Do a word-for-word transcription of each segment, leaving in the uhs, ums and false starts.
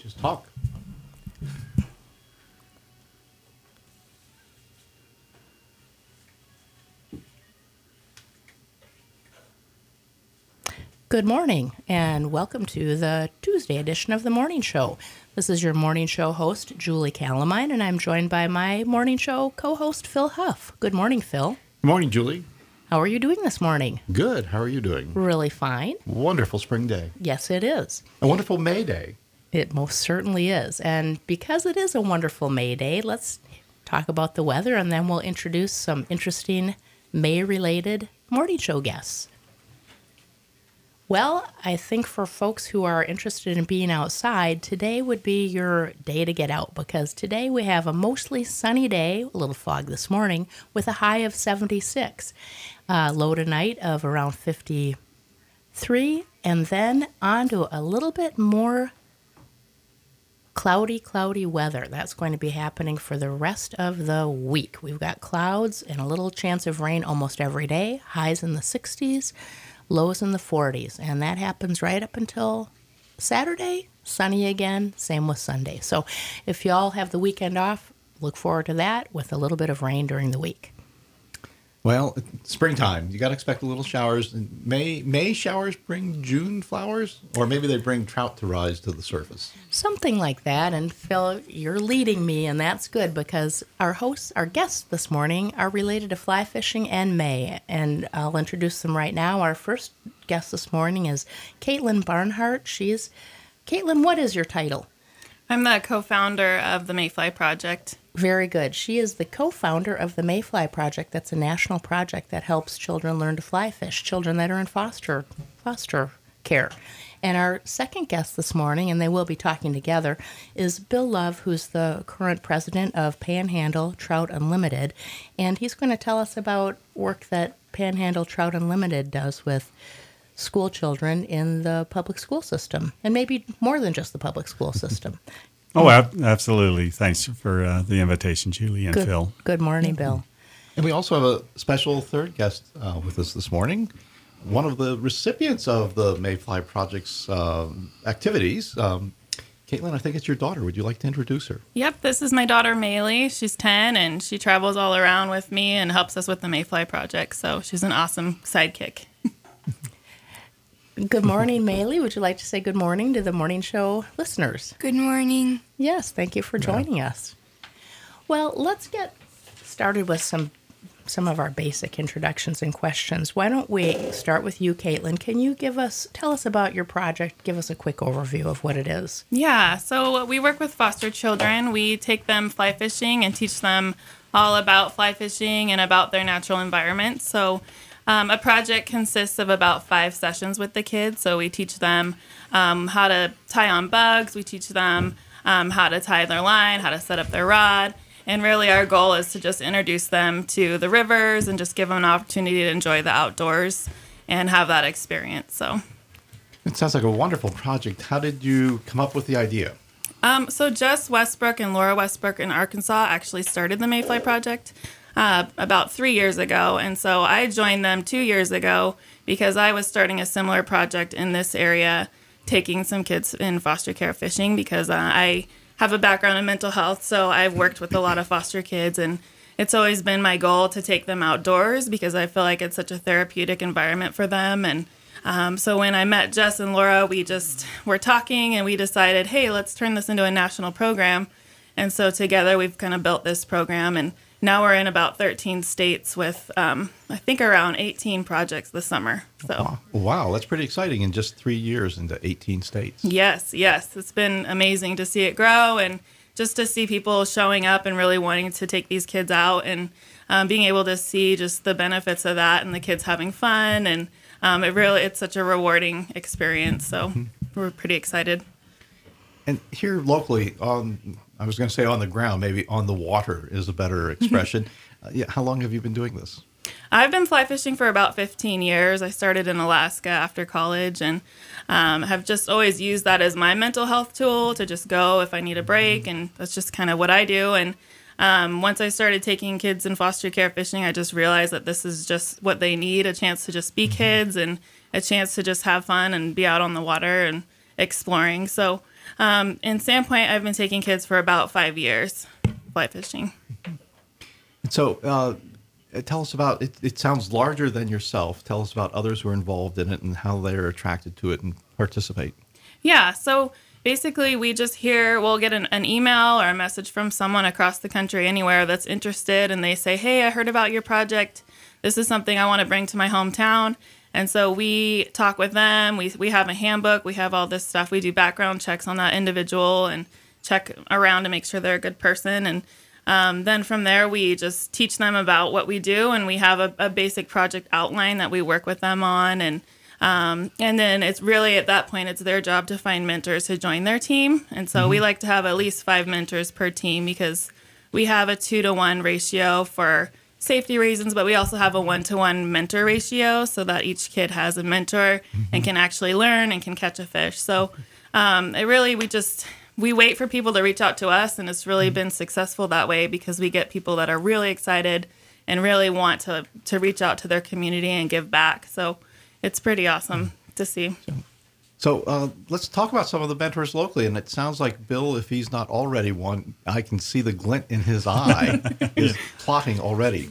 Just talk. Good morning, and welcome to the Tuesday edition of the Morning Show. This is your Morning Show host, Julie Calamine, and I'm joined by my Morning Show co-host, Phil Huff. Good morning, Phil. Good morning, Julie. How are you doing this morning? Good. How are you doing? Really fine. Wonderful spring day. Yes, it is. A wonderful May Day. It most certainly is. And because it is a wonderful May Day, let's talk about the weather, and then we'll introduce some interesting May-related Morning Show guests. Well, I think for folks who are interested in being outside, today would be your day to get out, because today we have a mostly sunny day, a little fog this morning, with a high of seventy-six. Uh, low tonight of around fifty-three, and then on to a little bit more cloudy, cloudy weather. That's going to be happening for the rest of the week. We've got clouds and a little chance of rain almost every day, highs in the sixties. Lows in the forties, and that happens right up until Saturday. Sunny again, same with Sunday. So if y'all have the weekend off, look forward to that with a little bit of rain during the week. Well, it's springtime. You got to expect a little showers. May May showers bring June flowers, or maybe they bring trout to rise to the surface. Something like that. And Phil, you're leading me, and that's good because our hosts, our guests this morning are related to fly fishing and May. And I'll introduce them right now. Our first guest this morning is Caitlin Barnhart. She's Caitlin, what is your title? I'm the co-founder of the Mayfly Project. Very good. She is the co-founder of the Mayfly Project. That's a national project that helps children learn to fly fish, children that are in foster foster care. And our second guest this morning, and they will be talking together, is Bill Love, who's the current president of Panhandle Trout Unlimited. And he's going to tell us about work that Panhandle Trout Unlimited does with school children in the public school system, and maybe more than just the public school system. Oh, ab- absolutely. Thanks for uh, the invitation, Julie and Good, Phil. Good morning, Bill. And we also have a special third guest uh, with us this morning, one of the recipients of the Mayfly Project's uh, activities. Um, Caitlin, I think it's your daughter. Would you like to introduce her? Yep, this is my daughter, Maylee. She's ten, and she travels all around with me and helps us with the Mayfly Project, so she's an awesome sidekick. Good morning, Maylee. Would you like to say good morning to the morning show listeners? Good morning. Yes, thank you for joining yeah. us. Well, let's get started with some some of our basic introductions and questions. Why don't we start with you, Caitlin? Can you give us, tell us about your project, give us a quick overview of what it is. Yeah, so we work with foster children. We take them fly fishing and teach them all about fly fishing and about their natural environment. So Um, a project consists of about five sessions with the kids. So we teach them um, how to tie on bugs. We teach them um, how to tie their line, how to set up their rod. And really our goal is to just introduce them to the rivers and just give them an opportunity to enjoy the outdoors and have that experience. So It sounds like a wonderful project. How did you come up with the idea? Um, so Jess Westbrook and Laura Westbrook in Arkansas actually started the Mayfly Project uh, about three years ago. And so I joined them two years ago because I was starting a similar project in this area, taking some kids in foster care fishing because uh, I have a background in mental health. So I've worked with a lot of foster kids, and it's always been my goal to take them outdoors because I feel like it's such a therapeutic environment for them. And Um, so when I met Jess and Laura, we just were talking and we decided, hey, let's turn this into a national program. And so together we've kind of built this program, and now we're in about thirteen states with, um, I think, around eighteen projects this summer. So Wow. wow, that's pretty exciting in just three years into eighteen states. yes, yes, it's been amazing to see it grow and just to see people showing up and really wanting to take these kids out and um, being able to see just the benefits of that and the kids having fun. And Um, it really, it's such a rewarding experience, so mm-hmm. we're pretty excited. And here locally, on I was going to say on the ground, maybe on the water is a better expression. uh, yeah, how long have you been doing this? I've been fly fishing for about fifteen years. I started in Alaska after college and um, have just always used that as my mental health tool to just go if I need a break, and that's just kind of what I do. And Um, once I started taking kids in foster care fishing, I just realized that this is just what they need, a chance to just be kids and a chance to just have fun and be out on the water and exploring. So Um, in Sandpoint, I've been taking kids for about five years fly fishing. So uh, tell us about it. It sounds larger than yourself. Tell us about others who are involved in it and how they're attracted to it and participate. Yeah, so basically we just hear, we'll get an, an email or a message from someone across the country, anywhere that's interested, and they say, hey, I heard about your project. This is something I want to bring to my hometown. And so we talk with them. We we have a handbook. We have all this stuff. We do background checks on that individual and check around to make sure they're a good person. And um, then from there, we just teach them about what we do. And we have a, a basic project outline that we work with them on. And um, and then it's really at that point, it's their job to find mentors to join their team. And so mm-hmm. we like to have at least five mentors per team because we have a two to one ratio for safety reasons, but we also have a one-to-one mentor ratio so that each kid has a mentor mm-hmm. and can actually learn and can catch a fish. So um, it really, we just, we wait for people to reach out to us, and it's really mm-hmm. been successful that way because we get people that are really excited and really want to, to reach out to their community and give back. So it's pretty awesome mm-hmm. to see. So uh, let's talk about some of the mentors locally. And it sounds like Bill, if he's not already one, I can see the glint in his eye, is plotting already.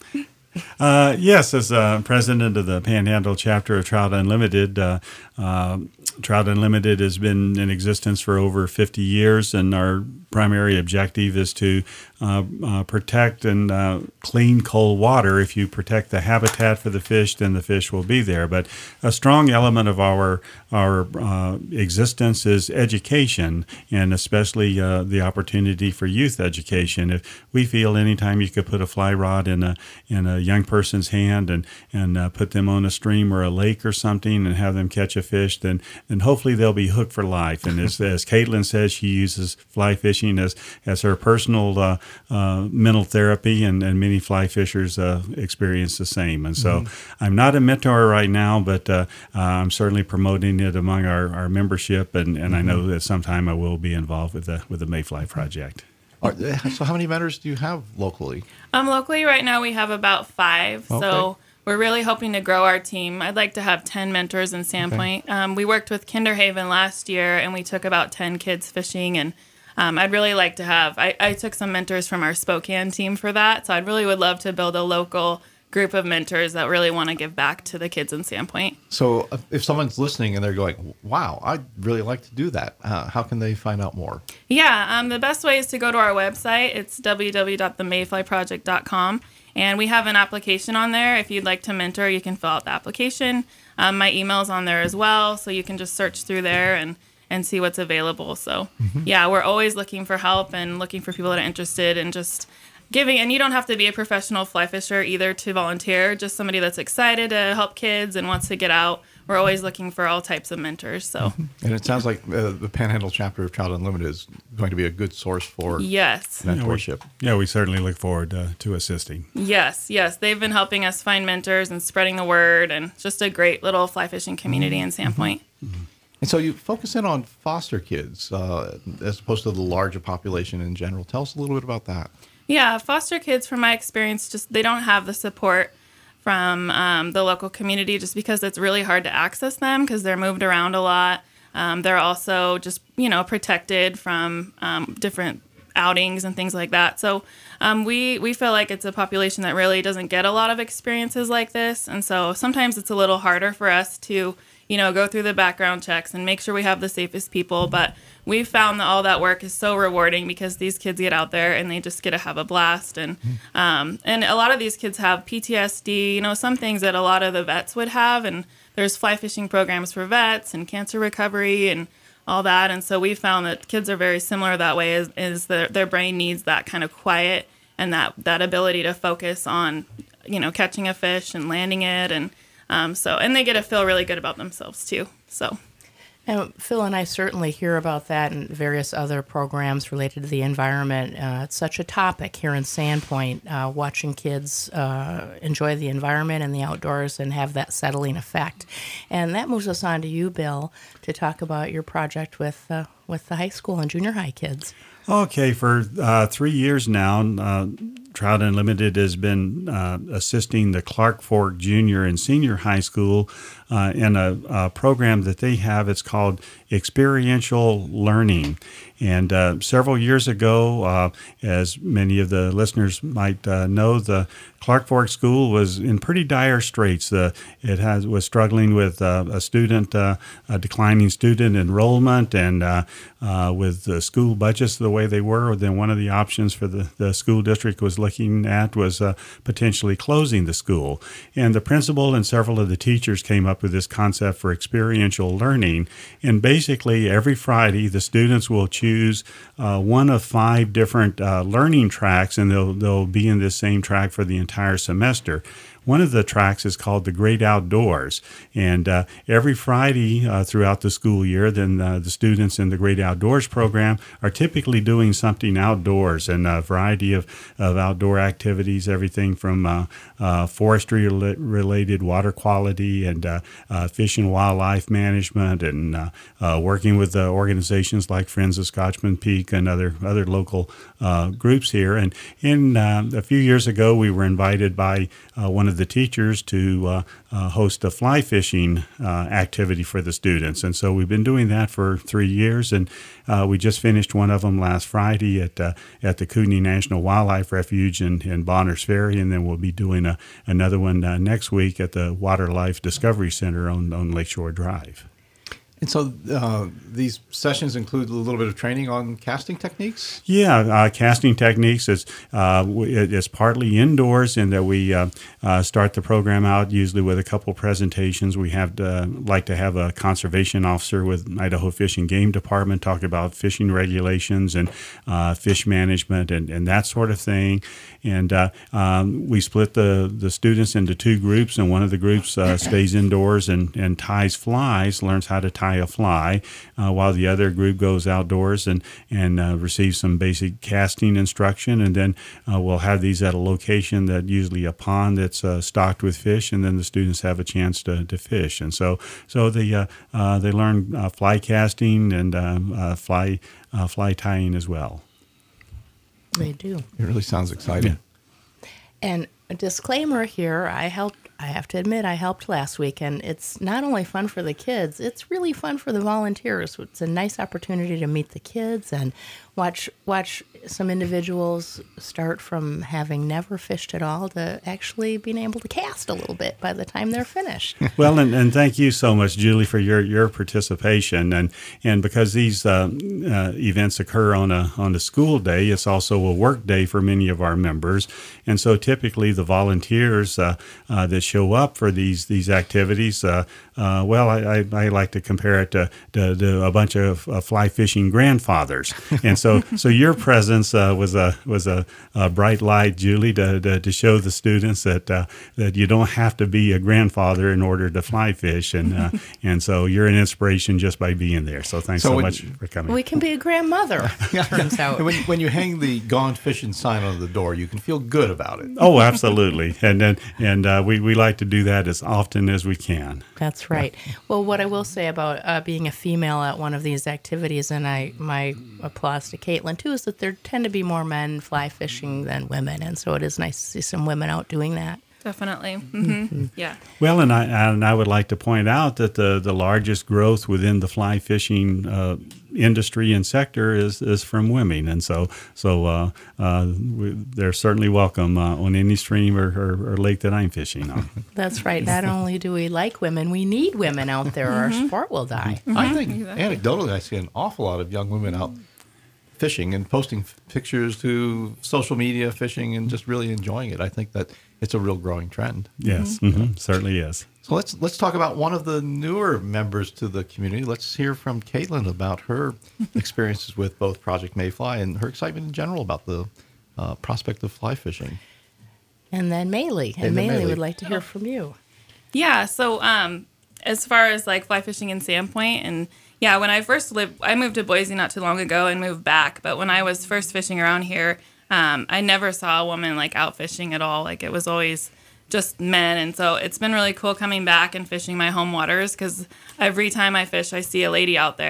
Uh, yes, as uh, president of the Panhandle chapter of Trout Unlimited, uh, uh, Trout Unlimited has been in existence for over fifty years, and our primary objective is to uh, uh, protect and uh, clean cold water. If you protect the habitat for the fish, then the fish will be there. But a strong element of our our uh, existence is education, and especially uh, the opportunity for youth education. If we feel anytime you could put a fly rod in a in a young person's hand and and uh, put them on a stream or a lake or something and have them catch a fish, then then hopefully they'll be hooked for life. And as as Caitlin says, she uses fly fishing as as her personal uh, uh, mental therapy, and, and many fly fishers uh, experience the same. And so mm-hmm. I'm not a mentor right now, but uh, uh, I'm certainly promoting it among our, our membership, and, and mm-hmm. I know that sometime I will be involved with the with the Mayfly Project. Are, so how many mentors do you have locally? Um, locally right now we have about five. Okay. So we're really hoping to grow our team. I'd like to have ten mentors in Sandpoint. Okay. Um, we worked with Kinderhaven last year, and we took about ten kids fishing, and um, I'd really like to have, I, I took some mentors from our Spokane team for that, so I really would love to build a local group of mentors that really want to give back to the kids in Sandpoint. So if someone's listening and they're going, wow, I'd really like to do that, uh, how can they find out more? Yeah, um, the best way is to go to our website. It's w w w dot the mayfly project dot com, and we have an application on there. If you'd like to mentor, you can fill out the application. Um, my email's on there as well, so you can just search through there and, and see what's available. So, mm-hmm. yeah, we're always looking for help and looking for people that are interested in just giving. And you don't have to be a professional fly fisher either to volunteer, just somebody that's excited to help kids and wants to get out. We're always looking for all types of mentors. So, mm-hmm. And it sounds like uh, the Panhandle chapter of Trout Unlimited is going to be a good source for yes. mentorship. Yeah, we, yeah, we certainly look forward uh, to assisting. Yes, yes. They've been helping us find mentors and spreading the word, and just a great little fly fishing community mm-hmm. in Sandpoint. Mm-hmm. And so you focus in on foster kids uh, as opposed to the larger population in general. Tell us a little bit about that. Yeah, foster kids, from my experience, just they don't have the support from um, the local community, just because it's really hard to access them because they're moved around a lot. Um, they're also just, you know, protected from um, different outings and things like that. So um, we, we feel like it's a population that really doesn't get a lot of experiences like this. And so sometimes it's a little harder for us to, you know, go through the background checks and make sure we have the safest people. But we've found that all that work is so rewarding because these kids get out there and they just get to have a blast. And um, and a lot of these kids have P T S D, you know, some things that a lot of the vets would have. And there's fly fishing programs for vets and cancer recovery and all that. And so we found that kids are very similar that way, is, is their, their brain needs that kind of quiet and that, that ability to focus on, you know, catching a fish and landing it. And Um, so, and they get to feel really good about themselves too. So, and Phil and I certainly hear about that in various other programs related to the environment. Uh, it's such a topic here in Sandpoint, uh, watching kids uh, enjoy the environment and the outdoors and have that settling effect. And that moves us on to you, Bill, to talk about your project with uh, with the high school and junior high kids. Okay, for uh, three years now, uh, Trout Unlimited has been uh, assisting the Clark Fork Junior and Senior High School uh, in a, a program that they have. It's called Experiential Learning. And uh, several years ago, uh, as many of the listeners might uh, know, the Clark Fork School was in pretty dire straits. The, it has was struggling with uh, a student, uh, a declining student enrollment, and uh, uh, with the school budgets the way they were. Then one of the options for the, the school district was looking at was uh, potentially closing the school. And the principal and several of the teachers came up with this concept for experiential learning. And basically, every Friday, the students will choose Choose uh, one of five different uh, learning tracks, and they'll they'll be in this same track for the entire semester. One of the tracks is called the Great Outdoors, and uh, every Friday uh, throughout the school year, then uh, the students in the Great Outdoors program are typically doing something outdoors, and a variety of, of outdoor activities, everything from uh, uh, forestry-related water quality and uh, uh, fish and wildlife management, and uh, uh, working with uh, organizations like Friends of Scotchman Peak and other other local uh, groups here. And in uh, a few years ago, we were invited by uh, one of the teachers to uh, uh, host a fly fishing uh, activity for the students. And so we've been doing that for three years, and uh, we just finished one of them last Friday at uh, at the Kootenai National Wildlife Refuge in, in Bonners Ferry, and then we'll be doing a, another one uh, next week at the Waterlife Discovery Center on, on Lakeshore Drive. And so uh, these sessions include a little bit of training on casting techniques? Yeah, uh, casting techniques is uh, it's partly indoors in that we uh, uh, start the program out usually with a couple presentations. We have to, like to have a conservation officer with Idaho Fish and Game Department talk about fishing regulations and uh, fish management and, and that sort of thing. And uh, um, we split the, the students into two groups, and one of the groups uh, stays indoors and, and ties flies, learns how to tie a fly, uh, while the other group goes outdoors and, and uh, receives some basic casting instruction. And then uh, we'll have these at a location that usually a pond that's uh, stocked with fish, and then the students have a chance to, to fish. And so so they, uh, uh, they learn uh, fly casting and uh, uh, fly, uh, fly tying as well. They do. It really sounds exciting. Yeah. And a disclaimer here, I helped, I have to admit, I helped last week, and it's not only fun for the kids, it's really fun for the volunteers. It's a nice opportunity to meet the kids and watch watch some individuals start from having never fished at all to actually being able to cast a little bit by the time they're finished. Well, and, and thank you so much, Julie, for your, your participation. And and because these uh, uh, events occur on a on a school day, it's also a work day for many of our members. And so typically the volunteers uh, uh, that show up for these these activities, uh, uh, well, I, I, I like to compare it to, to, to a bunch of uh, fly fishing grandfathers. And so so your presence uh, was a was a, a bright light, Julie, to, to, to show the students that uh, that you don't have to be a grandfather in order to fly fish. And uh, and so you're an inspiration just by being there. So thanks so, So so when- much for coming. We can be a grandmother, turns out. And when, when you hang the Gone Fishing sign on the door, you can feel good about it. Oh, absolutely. And then and uh, we, we like to do that as often as we can. That's right. Well, what I will say about uh, being a female at one of these activities, and I my applause to Caitlin too, is that there tend to be more men fly fishing than women, and so it is nice to see some women out doing that. Definitely. Mm-hmm. Yeah. Well, and I and I would like to point out that the, the largest growth within the fly fishing uh, industry and sector is, is from women, and so so uh, uh, we, they're certainly welcome uh, on any stream or, or, or lake that I'm fishing on. That's right. Not only do we like women, we need women out there, or our sport will die. I think Exactly. anecdotally, I see an awful lot of young women out fishing and posting f- pictures to social media fishing and just really enjoying it. I think that it's a real growing trend. Yes, mhm, certainly is. So let's let's talk about one of the newer members to the community. Let's hear from Caitlin about her experiences with both Project Mayfly and her excitement in general about the uh, prospect of fly fishing. And then Maylee. And, And then Maylee Maylee. would like to hear from you. Yeah. So, um, as far as like fly fishing in Sandpoint, and yeah, when I first lived, I moved to Boise not too long ago and moved back. But when I was first fishing around here, um, I never saw a woman like out fishing at all. Like it was always just men. And so it's been really cool coming back and fishing my home waters because every time I fish, I see a lady out there.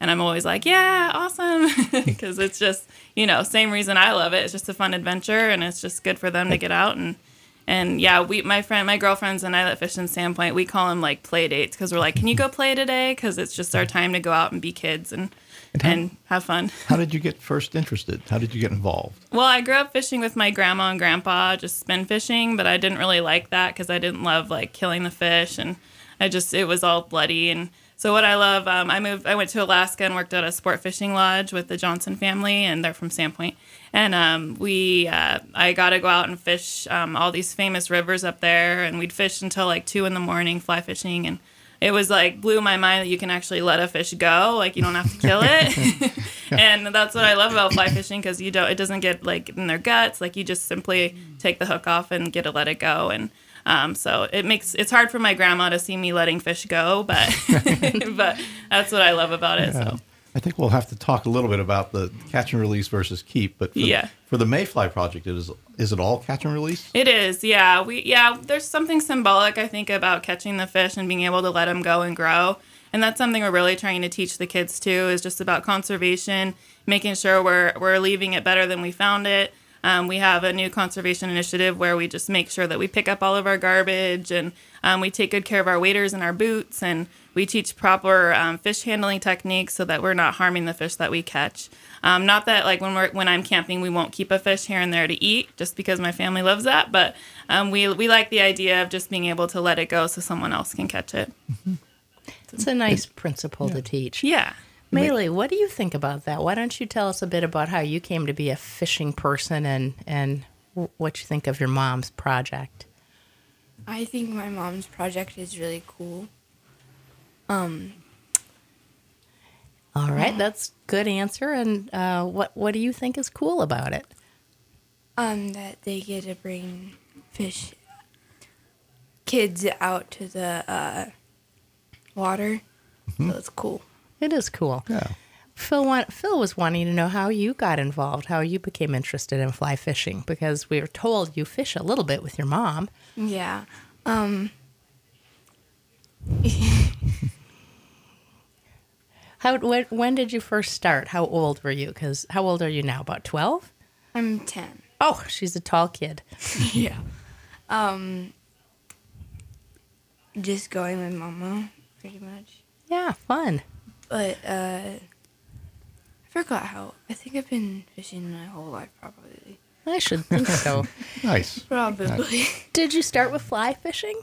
And I'm always like, yeah, awesome. Because it's just, you know, same reason I love it. It's just a fun adventure, and it's just good for them to get out. And, and yeah, we, my friend, my girlfriends and I that fish in Sandpoint, we call them like play dates because we're like, can you go play today? Because it's just our time to go out and be kids and, And how- and have fun. How did you get first interested? How did you get involved? Well, I grew up fishing with my grandma and grandpa, just spin fishing, but I didn't really like that because I didn't love like killing the fish, and I just it was all bloody. And so what I love, um, I moved, I went to Alaska and worked at a sport fishing lodge with the Johnson family, and they're from Sandpoint. And um, we, uh, I got to go out and fish um, all these famous rivers up there, and we'd fish until like two in the morning, fly fishing, and it was like blew my mind that you can actually let a fish go, like you don't have to kill it. And that's what I love about fly fishing, because you don't, it doesn't get like in their guts, like you just simply take the hook off and get to let it go. And um, so it makes it's hard for my grandma to see me letting fish go, but but that's what I love about it. Yeah. So I think we'll have to talk a little bit about the catch and release versus keep. But for, Yeah. for the Mayfly project, it is is it all catch and release? it is, yeah. We yeah. There's something symbolic, I think, about catching the fish and being able to let them go and grow. And that's something we're really trying to teach the kids too. Is just about conservation, making sure we're we're leaving it better than we found it. Um, we have a new conservation initiative where we just make sure that we pick up all of our garbage, and um, we take good care of our waders and our boots, and we teach proper um, fish handling techniques so that we're not harming the fish that we catch. Um, not that like when we're when I'm camping, we won't keep a fish here and there to eat, just because my family loves that. But um, we we like the idea of just being able to let it go so someone else can catch it. It's a nice principle to teach. Yeah. Maylee, what do you think about that? Why don't you tell us a bit about how you came to be a fishing person, and, and w- what you think of your mom's project? I think my mom's project is really cool. Um, All right, that's a good answer. And uh, what, what do you think is cool about it? um, that they get to bring fish kids out to the uh, water. So it's cool. It is cool. Yeah. Phil, want, Phil was wanting to know how you got involved, how you became interested in fly fishing, because we were told you fish a little bit with your mom. Yeah. Um, How when, when did you first start? How old were you? Because how old are you now? About twelve? I'm ten. Oh, she's a tall kid. Yeah. Um, just going with Mama, pretty much. Yeah, fun. But uh, I forgot how. I think I've been fishing my whole life, probably. I should think so. Nice. Probably. Did you start with fly fishing?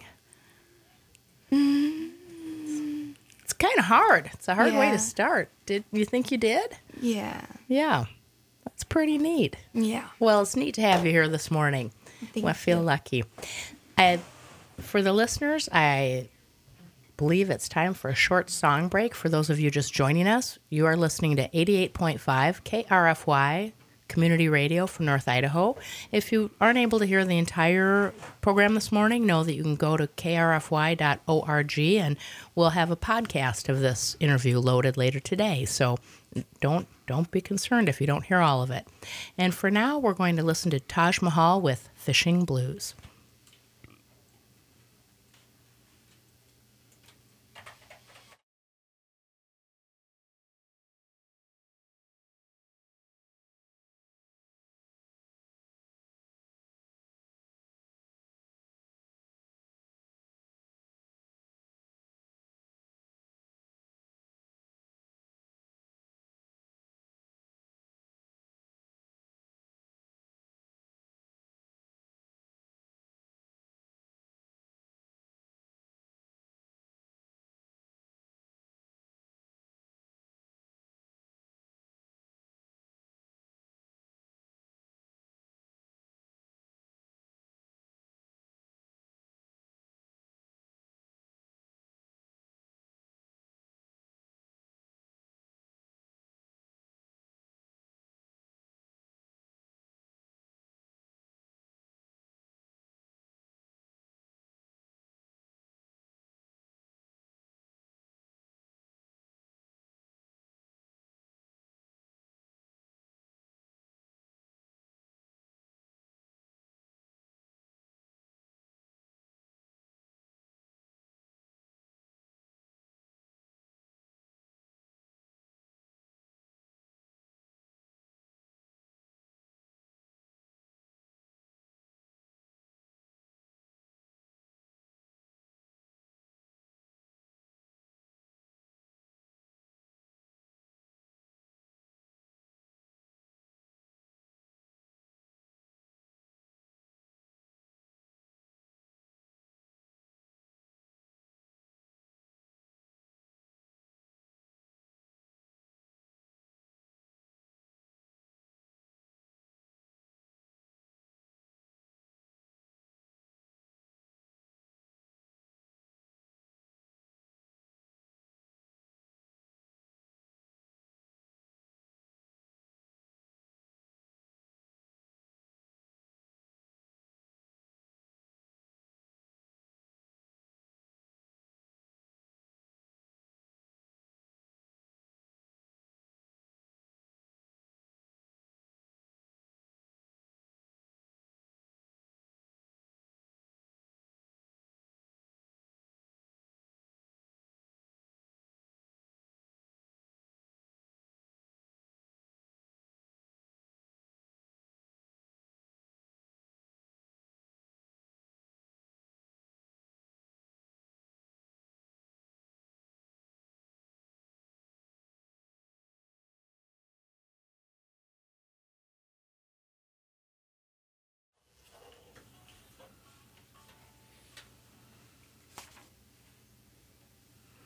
Mm, It's kind of hard. It's a hard way Yeah. to start. Did you think you did? yeah. Yeah, that's pretty neat. Yeah. Well, it's neat to have you here this morning. Thank I feel you. lucky. I, for the listeners, I believe it's time for a short song break. For those of you just joining us, you are listening to eighty-eight point five K R F Y Community Radio from North Idaho. If you aren't able to hear the entire program this morning, know that you can go to k r f y dot org, and we'll have a podcast of this interview loaded later today. So don't don't be concerned if you don't hear all of it. And for now, we're going to listen to Taj Mahal with Fishing Blues.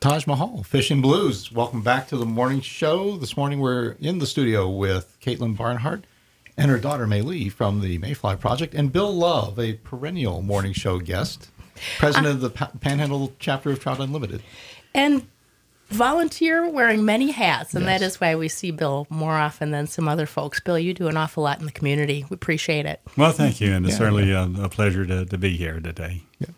Taj Mahal, Fishing Blues. Welcome back to the morning show. This morning we're in the studio with Caitlin Barnhart and her daughter May Lee from the Mayfly Project, and Bill Love, a perennial morning show guest, president of the pa- Panhandle chapter of Trout Unlimited. And volunteer wearing many hats, and Yes. that is why we see Bill more often than some other folks. Bill, you do an awful lot in the community. We appreciate it. Well, thank you, and it's Yeah, certainly a, a pleasure to, to be here today.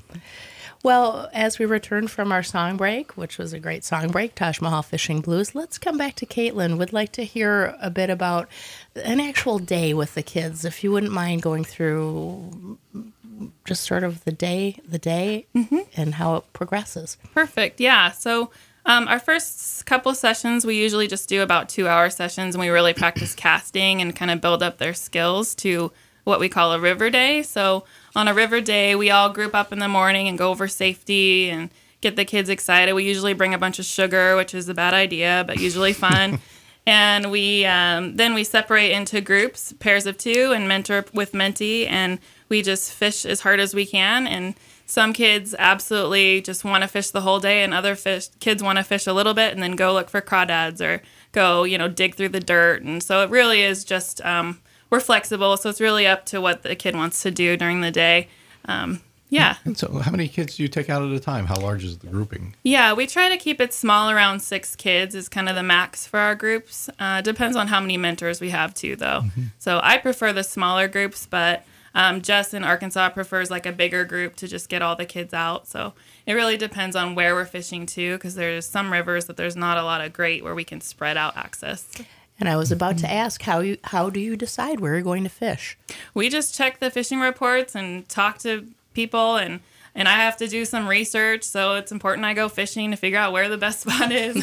Well, as we return from our song break, which was a great song break, Taj Mahal Fishing Blues, let's come back to Caitlin. Would like to hear a bit about an actual day with the kids, if you wouldn't mind going through just sort of the day, the day, Mm-hmm. and how it progresses. Perfect. Yeah. So um, our first couple sessions, we usually just do about two hour sessions, and we really practice casting and kind of build up their skills to what we call a river day. So on a river day, we all group up in the morning and go over safety and get the kids excited. We usually bring a bunch of sugar, which is a bad idea, but usually fun. And we um, then we separate into groups, pairs of two, and mentor with mentee, and we just fish as hard as we can. And some kids absolutely just want to fish the whole day, and other fish kids want to fish a little bit and then go look for crawdads or go, you know, dig through the dirt. And so it really is just um, we're flexible, so it's really up to what the kid wants to do during the day. Um, yeah. And so how many kids do you take out at a time? How large is the grouping? Yeah, we try to keep it small, around six kids is kind of the max for our groups. Uh, depends on how many mentors we have too, though. Mm-hmm. So I prefer the smaller groups, but um, Jess in Arkansas prefers like a bigger group to just get all the kids out. So it really depends on where we're fishing too, because there's some rivers that there's not a lot of great where we can spread out access. And I was about to ask, how you how do you decide where you're going to fish? We just check the fishing reports and talk to people, and and I have to do some research, so it's important I go fishing to figure out where the best spot is.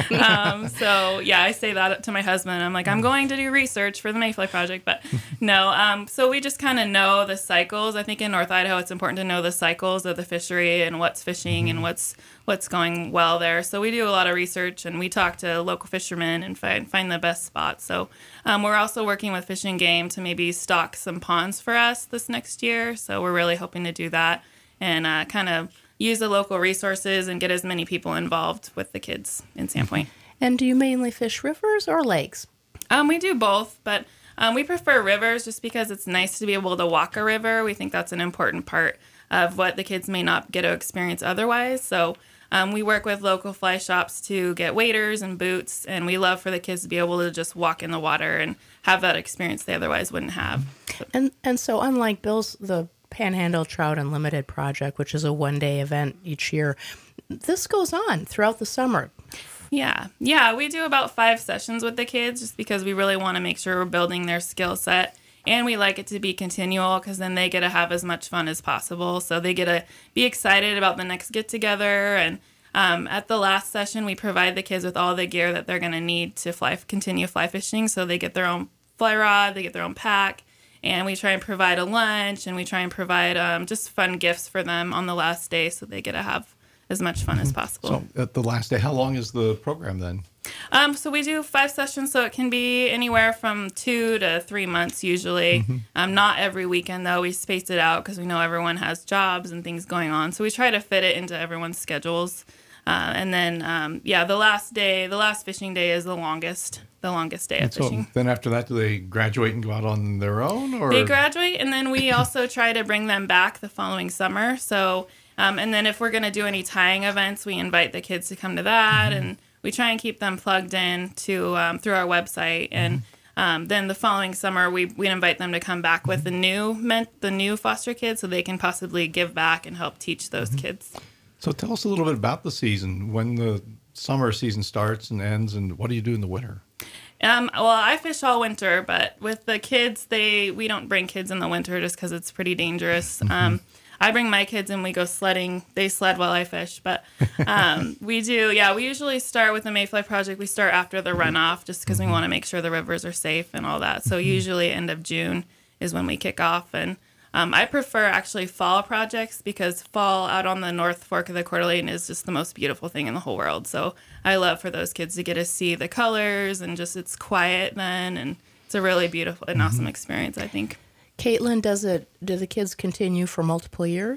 um, so yeah, I say that to my husband. I'm like, I'm going to do research for the Mayfly Project, but no. Um, so we just kind of know the cycles. I think in North Idaho, it's important to know the cycles of the fishery and what's fishing and what's what's going well there. So we do a lot of research, and we talk to local fishermen and find find the best spots. So um, we're also working with Fish and Game to maybe stock some ponds for us this next year. So we're really hoping to do that and uh, kind of use the local resources and get as many people involved with the kids in Sandpoint. And do you mainly fish rivers or lakes? Um, we do both, but um, we prefer rivers just because it's nice to be able to walk a river. We think that's an important part of what the kids may not get to experience otherwise. So um, we work with local fly shops to get waders and boots, and we love for the kids to be able to just walk in the water and have that experience they otherwise wouldn't have. And and so unlike Bill's, the Panhandle Trout Unlimited project, which is a one-day event each year, this goes on throughout the summer. Yeah. Yeah, we do about five sessions with the kids just because we really want to make sure we're building their skill set. And we like it to be continual because then they get to have as much fun as possible. So they get to be excited about the next get-together. And um, at the last session, we provide the kids with all the gear that they're going to need to fly, continue fly fishing. So they get their own fly rod, they get their own pack. And we try and provide a lunch, and we try and provide um, just fun gifts for them on the last day so they get to have as much fun as possible. So at the last day, how long is the program then? Um, so we do five sessions, so it can be anywhere from two to three months usually. Mm-hmm. Um, not every weekend, though. We space it out because we know everyone has jobs and things going on. So we try to fit it into everyone's schedules. Uh, and then, um, yeah, the last day, the last fishing day is the longest, the longest day of So fishing. then after that, do they graduate and go out on their own? Or They graduate, and then we also try to bring them back the following summer. So, um, and then if we're going to do any tying events, we invite the kids to come to that, mm-hmm. and we try and keep them plugged in to um, through our website. And mm-hmm. um, then the following summer, we we invite them to come back with the new ment- the new foster kids, so they can possibly give back and help teach those mm-hmm. kids. So tell us a little bit about the season, when the summer season starts and ends, and what do you do in the winter? Um, well, I fish all winter, but with the kids, they we don't bring kids in the winter just because it's pretty dangerous. Mm-hmm. Um, I bring my kids and we go sledding. They sled while I fish, but um, we do. Yeah, we usually start with the Mayfly Project. We start after the runoff just because we want to make sure the rivers are safe and all that. So usually end of June is when we kick off, and Um, I prefer actually fall projects because fall out on the North Fork of the Coeur d'Alene is just the most beautiful thing in the whole world. So I love for those kids to get to see the colors and just it's quiet then, and it's a really beautiful and awesome experience, I think. Caitlin, does it? Do the kids continue for multiple years?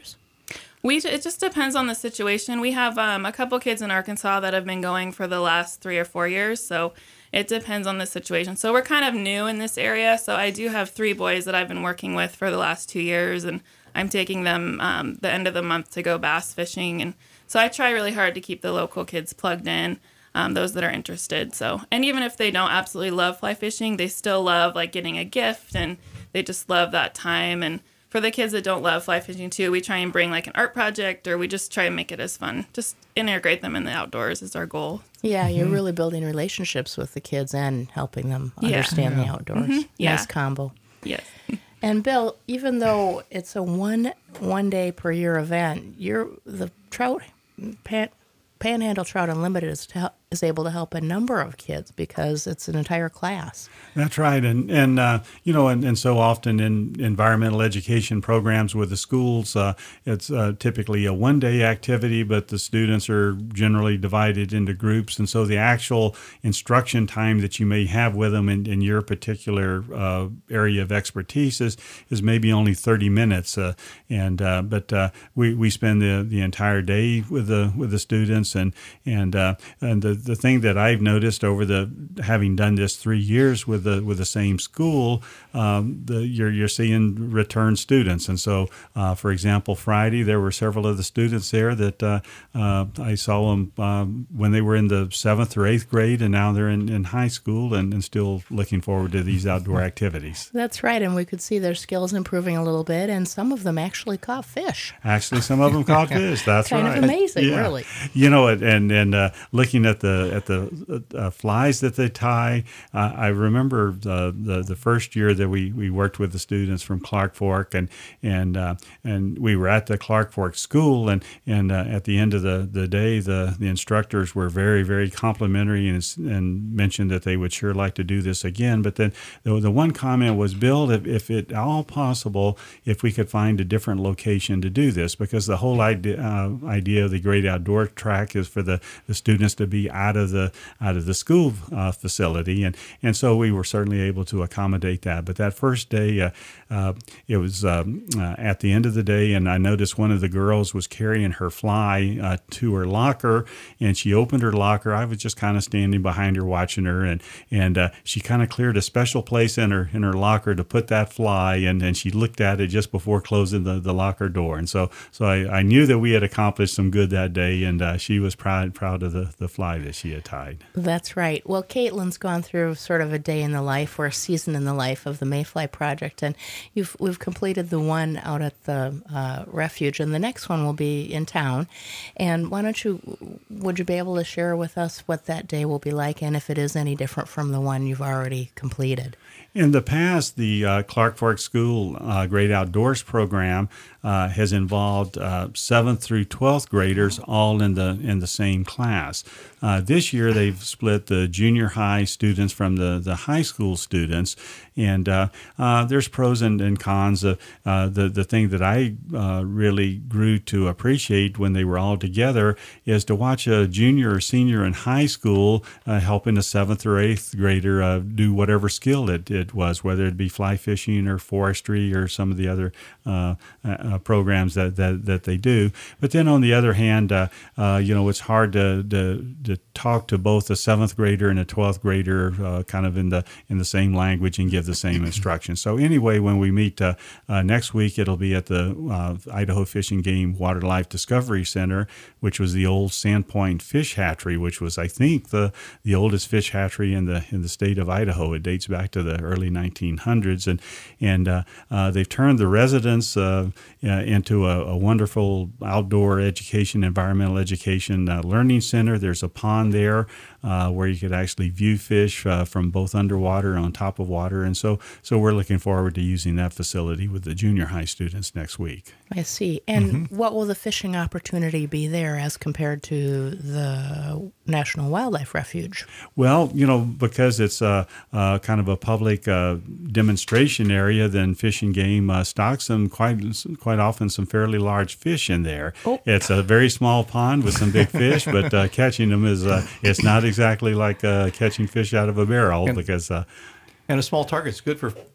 We it just depends on the situation. We have um, a couple kids in Arkansas that have been going for the last three or four years, so it depends on the situation. So we're kind of new in this area. So I do have three boys that I've been working with for the last two years, and I'm taking them um, the end of the month to go bass fishing. And so I try really hard to keep the local kids plugged in, um, those that are interested. So, and even if they don't absolutely love fly fishing, they still love like getting a gift, and they just love that time. And for the kids that don't love fly fishing too, we try and bring like an art project, or we just try and make it as fun. Just integrate them in the outdoors is our goal. Yeah, you're really building relationships with the kids and helping them Yeah. understand the outdoors. Mhm. Yeah. Nice combo. Yes. And Bill, even though it's a one one day per year event, you're the trout pan, Panhandle Trout Unlimited is to help, is able to help a number of kids because it's an entire class. That's right, and and uh, you know, and, and so often in environmental education programs with the schools, uh, it's uh, typically a one-day activity, but the students are generally divided into groups, and so the actual instruction time that you may have with them in, in your particular uh, area of expertise is, is maybe only thirty minutes, uh, and uh, but uh, we we spend the the entire day with the with the students, and and uh, and the the thing that I've noticed over the having done this three years with the with the same school, um, the you're you're seeing return students, and so uh, for example, Friday there were several of the students there that uh, uh, I saw them um, when they were in the seventh or eighth grade, and now they're in, in high school and, and still looking forward to these outdoor activities. That's right, and we could see their skills improving a little bit, and some of them actually caught fish. Actually, some of them caught fish. That's kind right. of amazing, Yeah. really. You know, and and uh, looking at the at the uh, flies that they tie, uh, I remember the, the the first year that we, we worked with the students from Clark Fork, and and uh, and we were at the Clark Fork school, and and uh, at the end of the, the day, the, the instructors were very very complimentary and and mentioned that they would sure like to do this again. But then the, the one comment was, Bill, if, if it all possible, if we could find a different location to do this, because the whole idea uh, idea of the Great Outdoor Track is for the, the students to be out of the out of the school uh, facility, and and so we were certainly able to accommodate that. But that first day, uh, uh, it was um, uh, at the end of the day, and I noticed one of the girls was carrying her fly uh, to her locker, and she opened her locker. I was just kind of standing behind her watching her, and and uh, she kind of cleared a special place in her in her locker to put that fly, and, and she looked at it just before closing the, the locker door. And so so I, I knew that we had accomplished some good that day, and uh, she was proud proud of the, the fly that she had tied. That's right. Well, Caitlin's gone through sort of a day in the life or a season in the life of the Mayfly Project, and you've we've completed the one out at the uh, refuge, and the next one will be in town. And why don't you, would you be able to share with us what that day will be like, and if it is any different from the one you've already completed? In the past, the uh, Clark Fork School uh, Great Outdoors program uh, has involved uh, seventh through twelfth graders all in the in the same class. Uh, this year, they've split the junior high students from the, the high school students, and uh, uh, there's pros and, and cons. Uh, uh, the the thing that I uh, really grew to appreciate when they were all together is to watch a junior or senior in high school uh, helping a seventh or eighth grader uh, do whatever skill it, it was, whether it be fly fishing or forestry or some of the other uh, uh, programs that, that, that they do. But then on the other hand, uh, uh, you know, it's hard to, to to talk to both a seventh grader and a twelfth grader uh, kind of in the in the same language and give the same instructions. So anyway, when we meet uh, uh, next week, it'll be at the uh, Idaho Fish and Game Waterlife Discovery Center, which was the old Sandpoint Fish Hatchery, which was, I think, the the oldest fish hatchery in the in the state of Idaho. It dates back to the early nineteen hundreds, and and uh, uh, they've turned the residents uh, uh, into a, a wonderful outdoor education, environmental education uh, learning center. There's a pond there uh, where you could actually view fish uh, from both underwater and on top of water, and so so we're looking forward to using that facility with the junior high students next week. I see. And mm-hmm. what will the fishing opportunity be there as compared to the National Wildlife Refuge? Well, you know, because it's a, a kind of a public uh, demonstration area, then Fish and Game uh, stocks some quite quite often some fairly large fish in there. Oh. It's a very small pond with some big fish, but uh, catching them is uh, it's not exactly like uh, catching fish out of a barrel, and, because. Uh, and a small target's good for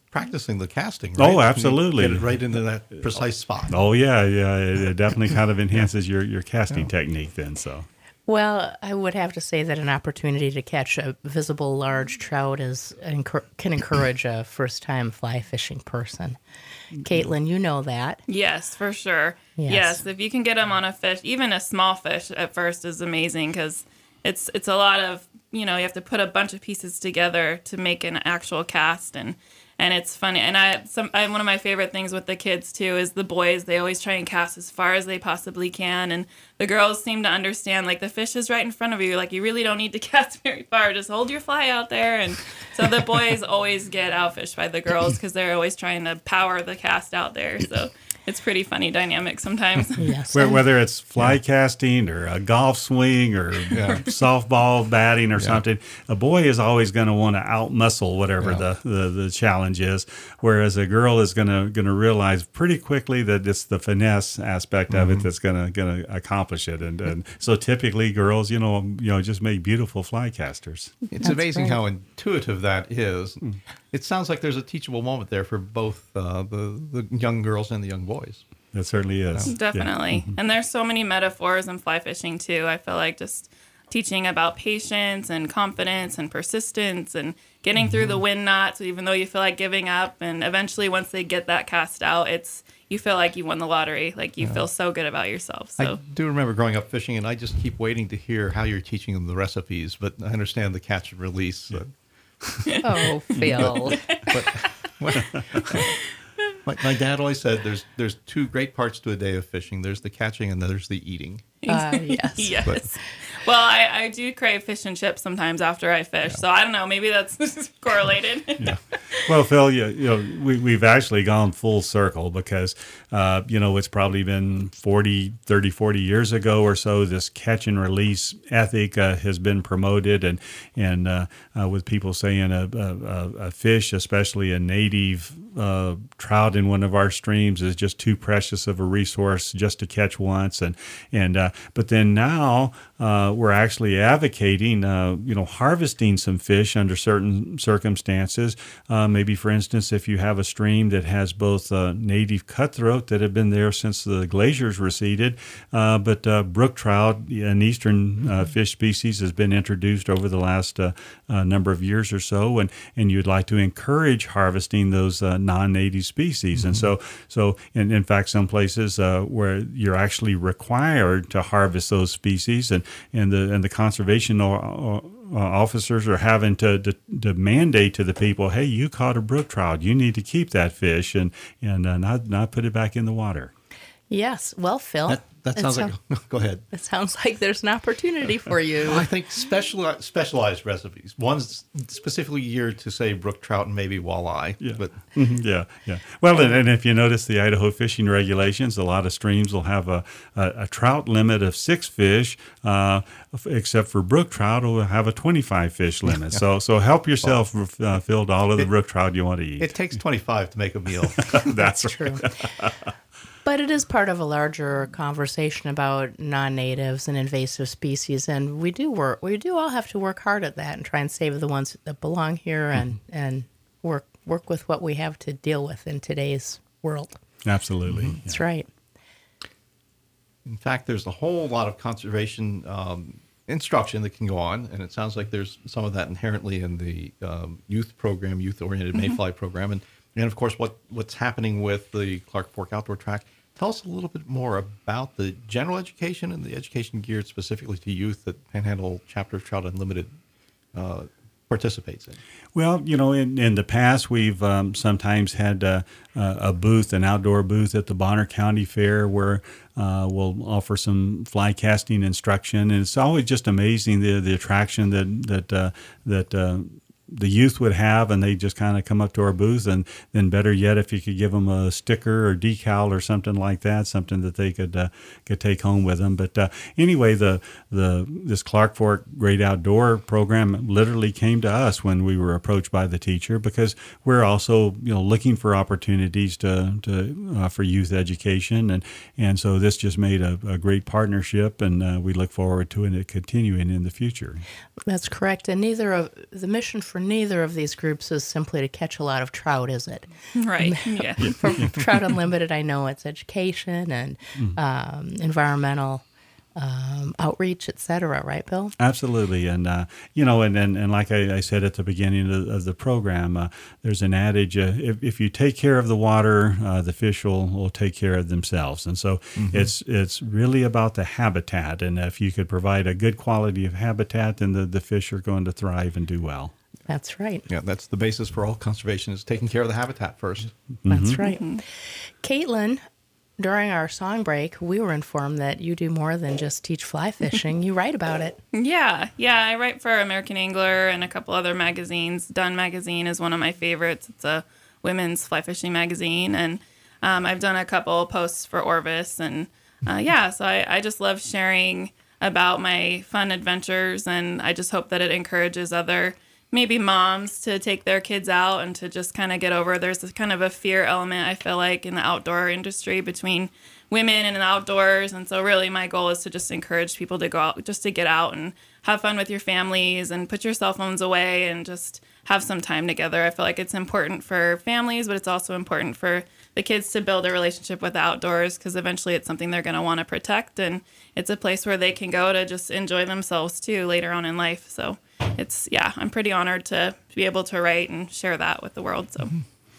practicing the casting, right? Oh, absolutely. Get it right into that precise spot. Oh yeah, yeah. It, it definitely kind of enhances your your casting technique then. So. Well, I would have to say that an opportunity to catch a visible large trout is encour- can encourage a first-time fly fishing person. Caitlin, you know that. Yes, for sure. Yes. Yes, if you can get them on a fish, even a small fish at first is amazing because it's it's a lot of, you know, you have to put a bunch of pieces together to make an actual cast, and and it's funny. And I some I, one of my favorite things with the kids too is the boys. They always try and cast as far as they possibly can, and the girls seem to understand, like, the fish is right in front of you. Like, you really don't need to cast very far. Just hold your fly out there. And so the boys always get outfished by the girls because they're always trying to power the cast out there. So it's pretty funny dynamic sometimes. Yes. Where, whether it's fly casting or a golf swing or softball batting or something, a boy is always going to want to outmuscle whatever Yeah. the, the, the challenge is, whereas a girl is going to going to realize pretty quickly that it's the finesse aspect of it that's going to going to accomplish it. And, and so typically girls, you know, you know, just make beautiful fly casters. It's amazing how intuitive that is. It sounds like there's a teachable moment there for both uh, the, the young girls and the young boys. It certainly is. Definitely. And there's so many metaphors in fly fishing too. I feel like just teaching about patience and confidence and persistence and getting through the wind knots, even though you feel like giving up. And eventually, once they get that cast out, it's you feel like you won the lottery. Like you feel so good about yourself. I So do remember growing up fishing, and I just keep waiting to hear how you're teaching them the recipes. But I understand the catch and release. uh, Oh, Phil. My, my dad always said there's there's two great parts to a day of fishing. There's the catching, and then there's the eating. Uh, yes. yes. But- Well, I, I do crave fish and chips sometimes after I fish. So I don't know. Maybe that's correlated. Well, Phil, you, you know, we, we've actually gone full circle because, uh, you know, it's probably been forty, thirty, forty years ago or so, this catch and release ethic uh, has been promoted. And, and uh, uh, with people saying a, a, a fish, especially a native uh, trout in one of our streams, is just too precious of a resource just to catch once. And, and uh, but then now uh, we're actually advocating, uh, you know, harvesting some fish under certain circumstances. Uh, maybe, for instance, if you have a stream that has both uh, native cutthroat that have been there since the glaciers receded, uh, but uh, brook trout, an eastern uh, fish species, has been introduced over the last uh, uh, number of years or so, and, and you'd like to encourage harvesting those uh, non-native species. Mm-hmm. And so, so in, in fact, some places uh, where you're actually required to harvest those species, and, and the and the conservation uh, Uh, officers are having to, to to mandate to the people, hey, you caught a brook trout, you need to keep that fish and and uh, not not put it back in the water. Yes. Well, Phil. That, that it sounds sound- like. Go ahead. It sounds like there's an opportunity for you. I think special specialized recipes. One's specifically geared to say brook trout and maybe walleye. Yeah. But Mhm, yeah, yeah. Well, and, and if you notice the Idaho fishing regulations, a lot of streams will have a, a, a trout limit of six fish, uh, f- except for brook trout will have a twenty-five fish limit. So so help yourself uh, fill all of the brook trout you want to eat. it takes twenty-five to make a meal. That's True. But it is part of a larger conversation about non-natives and invasive species, and we do work. We do all have to work hard at that and try and save the ones that belong here, and and work work with what we have to deal with in today's world. Absolutely. Mm-hmm. That's right. In fact, there's a whole lot of conservation um, instruction that can go on, and it sounds like there's some of that inherently in the um, youth program, youth-oriented Mayfly program, and and of course what what's happening with the Clark Fork Outdoor Track. Tell us a little bit more about the general education and the education geared specifically to youth that Panhandle Chapter of Trout Unlimited uh, participates in. Well, you know, in, in the past, we've um, sometimes had uh, a booth, an outdoor booth at the Bonner County Fair where uh, we'll offer some fly casting instruction. And it's always just amazing the the attraction that, that, uh, that, uh, the youth would have, and they just kind of come up to our booth, and then better yet, if you could give them a sticker or decal or something like that, something that they could uh, could take home with them. But uh, anyway, the the this Clark Fork Great Outdoor program literally came to us when we were approached by the teacher, because we're also you know looking for opportunities to to uh, for youth education, and and so this just made a, a great partnership, and uh, we look forward to it continuing in the future. That's correct. And neither of the mission for for neither of these groups is simply to catch a lot of trout, is it? Right. Yeah. For Trout Unlimited, I know it's education and um, environmental um, outreach, et cetera. Right, Bill? Absolutely. And, uh, you know, and, and, and like I, I said at the beginning of, of the program, uh, there's an adage, uh, if, if you take care of the water, uh, the fish will, will take care of themselves. And so mm-hmm. it's it's really about the habitat. And if you could provide a good quality of habitat, then the, the fish are going to thrive and do well. That's right. Yeah, that's the basis for all conservation is taking care of the habitat first. That's Mm-hmm. right. Mm-hmm. Caitlin, during our song break, we were informed that you do more than just teach fly fishing. You write about it. Yeah, yeah. I write for American Angler and a couple other magazines. Dun Magazine is one of my favorites. It's a women's fly fishing magazine. And um, I've done a couple posts for Orvis. And uh, yeah, so I, I just love sharing about my fun adventures. And I just hope that it encourages other maybe moms to take their kids out and to just kind of get over. There's this kind of a fear element, I feel like, in the outdoor industry between women and the outdoors. And so really my goal is to just encourage people to go out, just to get out and have fun with your families and put your cell phones away and just have some time together. I feel like it's important for families, but it's also important for the kids to build a relationship with the outdoors because eventually it's something they're going to want to protect. And it's a place where they can go to just enjoy themselves too later on in life. So it's, yeah, I'm pretty honored to be able to write and share that with the world. So.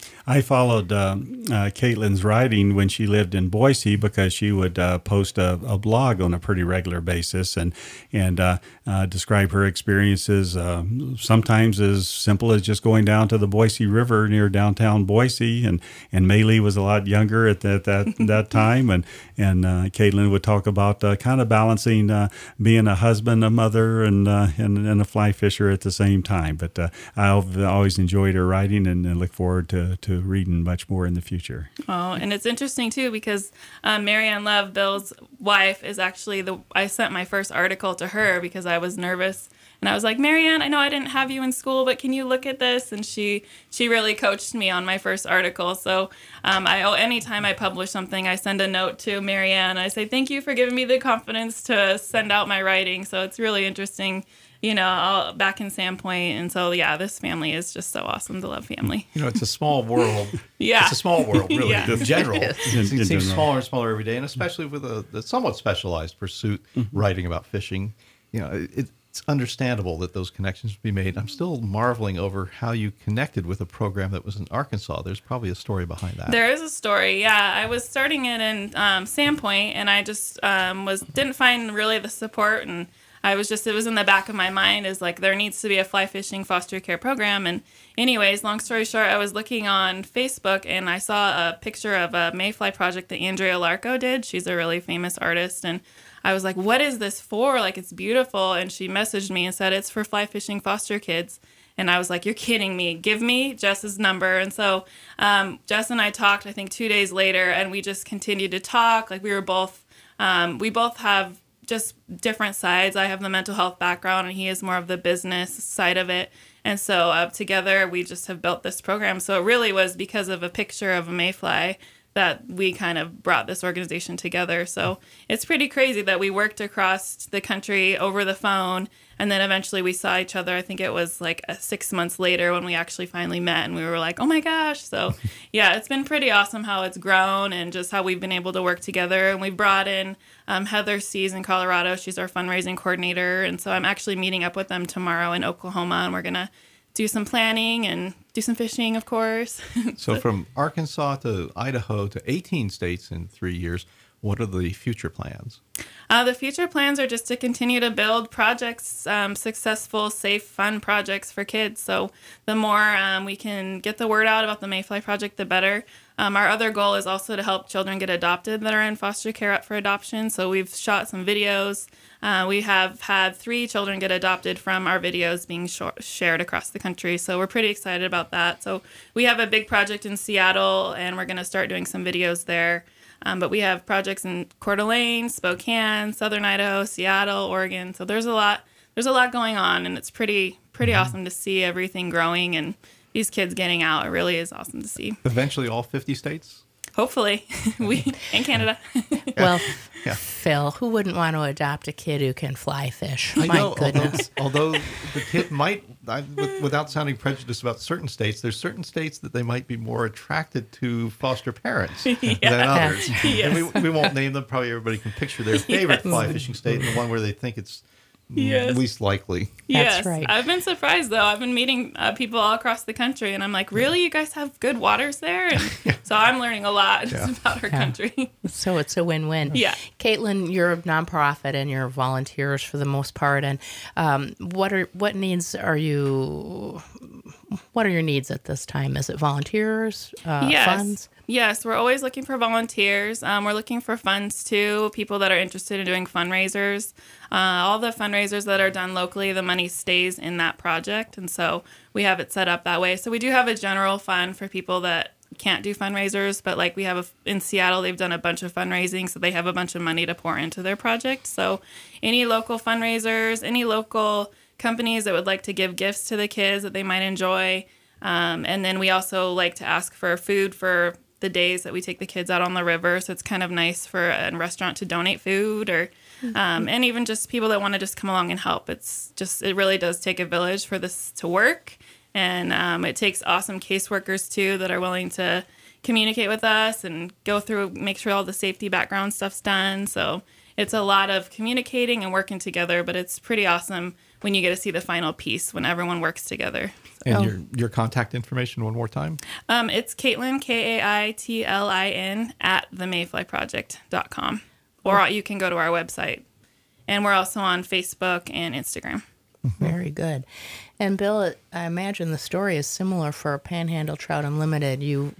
I followed uh, uh, Caitlin's writing when she lived in Boise because she would uh, post a, a blog on a pretty regular basis and and uh, uh, describe her experiences, uh, sometimes as simple as just going down to the Boise River near downtown Boise. And, and Maylee was a lot younger at that that, that time. And, and uh, Caitlin would talk about uh, kind of balancing uh, being a husband, a mother, and, uh, and, and a fly fisher at the same time. But uh, I've always enjoyed her writing and, and look forward to, to reading much more in the future. Oh, and it's interesting too because um, Marianne Love, Bill's wife, is actually the. I sent my first article to her because I was nervous, and I was like, Marianne, I know I didn't have you in school, but can you look at this? And she she really coached me on my first article. So um, I anytime I publish something, I send a note to Marianne. I say thank you for giving me the confidence to send out my writing. So it's really interesting. You know, all back in Sandpoint. And so, yeah, this family is just so awesome, the Love family. You know, it's a small world. Yeah. It's a small world, really, Yeah. in general. In- It in seems general. smaller and smaller every day, and especially with a, a somewhat specialized pursuit, writing about fishing. You know, it, it's understandable that those connections would be made. I'm still marveling over how you connected with a program that was in Arkansas. There's probably a story behind that. There is a story, yeah. I was starting it in um, Sandpoint, and I just um, was didn't find really the support, and I was just, it was in the back of my mind is like, there needs to be a fly fishing foster care program. And anyways, long story short, I was looking on Facebook and I saw a picture of a mayfly project that Andrea Larco did. She's a really famous artist. And I was like, what is this for? Like, it's beautiful. And she messaged me and said, it's for fly fishing foster kids. And I was like, you're kidding me. Give me Jess's number. And so um, Jess and I talked, I think, two days later, and we just continued to talk. Like, we were both, um, we both have just different sides. I have the mental health background and he is more of the business side of it. And so uh, together we just have built this program. So it really was because of a picture of a mayfly that we kind of brought this organization together. So it's pretty crazy that we worked across the country over the phone, and then eventually we saw each other. I think it was like a six months later when we actually finally met, and we were like, oh my gosh. So yeah, it's been pretty awesome how it's grown and just how we've been able to work together. And we brought in um, Heather Sees in Colorado. She's our fundraising coordinator. And so I'm actually meeting up with them tomorrow in Oklahoma, and we're going to do some planning and do some fishing, of course. So from Arkansas to Idaho to eighteen states in three years, what are the future plans? Uh, the future plans are just to continue to build projects, um, successful, safe, fun projects for kids. So the more um, we can get the word out about the Mayfly Project, the better. Um, our other goal is also to help children get adopted that are in foster care up for adoption. So we've shot some videos. Uh, we have had three children get adopted from our videos being sh- shared across the country. So we're pretty excited about that. So we have a big project in Seattle, and we're going to start doing some videos there. Um, but we have projects in Coeur d'Alene, Spokane, Southern Idaho, Seattle, Oregon. So there's a lot. There's a lot going on, and it's pretty pretty Mm-hmm. awesome to see everything growing and these kids getting out. It really is awesome to see. Eventually all fifty states? Hopefully, we in Canada. Well, Yeah. Phil, who wouldn't want to adopt a kid who can fly fish? I My know, goodness. Although, although the kid might, I, with, without sounding prejudiced about certain states, there's certain states that they might be more attracted to foster parents than others. Yes. And we, we won't name them. Probably everybody can picture their favorite Yes. fly fishing state and the one where they think it's Yes. least likely. That's Yes, right. I've been surprised though. I've been meeting uh, people all across the country, and I'm like, really, you guys have good waters there? And so I'm learning a lot just Yeah. about our country. So it's a win-win. Yeah. Caitlin, you're a nonprofit and you're volunteers for the most part. And um, what are what needs are you? What are your needs at this time? Is it volunteers, uh, yes. funds? Yes, we're always looking for volunteers. Um, we're looking for funds too, people that are interested in doing fundraisers. Uh, all the fundraisers that are done locally, the money stays in that project. And so we have it set up that way. So we do have a general fund for people that can't do fundraisers, but like we have a, in Seattle, they've done a bunch of fundraising, so they have a bunch of money to pour into their project. So any local fundraisers, any local companies that would like to give gifts to the kids that they might enjoy. Um, and then we also like to ask for food for the days that we take the kids out on the river. So it's kind of nice for a restaurant to donate food, or um, and even just people that want to just come along and help. It's just, it really does take a village for this to work. And um, it takes awesome caseworkers too that are willing to communicate with us and go through, make sure all the safety background stuff's done. So it's a lot of communicating and working together, but it's pretty awesome when you get to see the final piece when everyone works together. And Oh. your your contact information one more time. Um, it's Caitlin, K A I T L I N, at the mayfly project dot com. Or you can go to our website. And we're also on Facebook and Instagram. Very good. And Bill, I imagine the story is similar for Panhandle Trout Unlimited. You